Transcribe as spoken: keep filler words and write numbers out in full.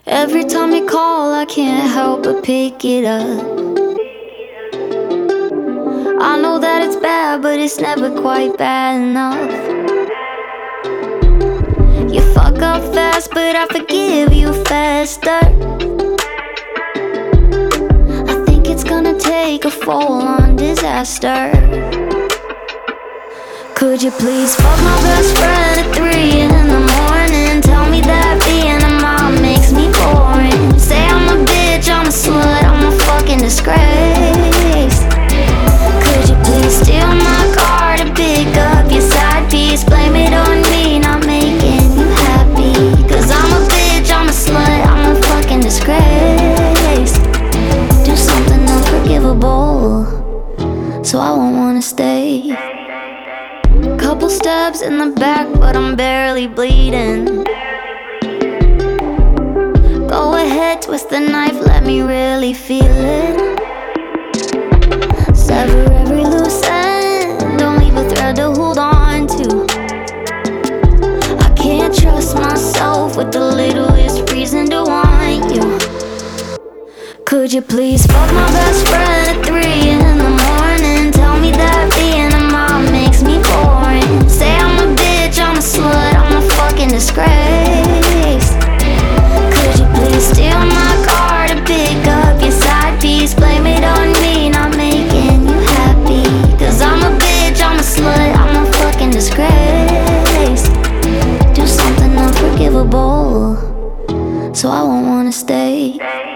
Every time you call, I can't help but pick it up. I know that it's bad, but it's never quite bad enough. You fuck up fast, but I forgive you faster. I think it's gonna take a full-on disaster. Could you please fuck my best friend at three in the morning? Tell me that being a mom makes me boring. Say I'm a bitch, I'm a slut, I'm a fucking disgrace. Could you please steal my car to pick up your side piece? Blame it on me, not making you happy. Cause I'm a bitch, I'm a slut, I'm a fucking disgrace. Do something unforgivable, so I won't wanna stay. Couple stabs in the back, but I'm barely bleeding. Go ahead, twist the knife, let me really feel it. Sever every loose end, don't leave a thread to hold on to. I can't trust myself with the littlest reason to want you. Could you please fuck my best friend at three in the morning? Tell me that being a mom makes me boring. Say I'm a bitch, I'm a slut, I'm a fucking disgrace. Could you please steal my car to pick up your side piece? Blame it on me, not making you happy. Cause I'm a bitch, I'm a slut, I'm a fucking disgrace. Do something unforgivable, so I won't wanna stay.